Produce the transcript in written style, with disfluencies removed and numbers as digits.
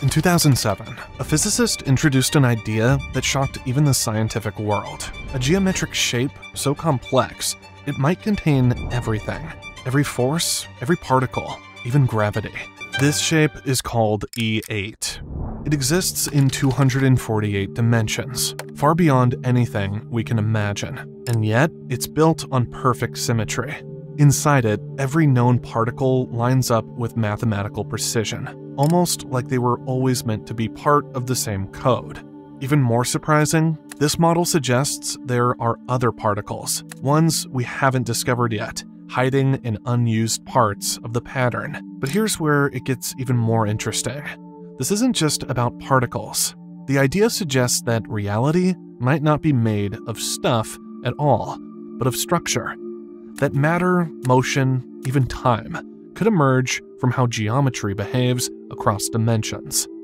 In 2007, a physicist introduced an idea that shocked even the scientific world. A geometric shape so complex, it might contain everything. Every force, every particle, even gravity. This shape is called E8. It exists in 248 dimensions, far beyond anything we can imagine. And yet, it's built on perfect symmetry. Inside it, every known particle lines up with mathematical precision, almost like they were always meant to be part of the same code. Even more surprising, this model suggests there are other particles, ones we haven't discovered yet, hiding in unused parts of the pattern. But here's where it gets even more interesting. This isn't just about particles. The idea suggests that reality might not be made of stuff at all, but of structure. That matter, motion, even time could emerge from how geometry behaves across dimensions.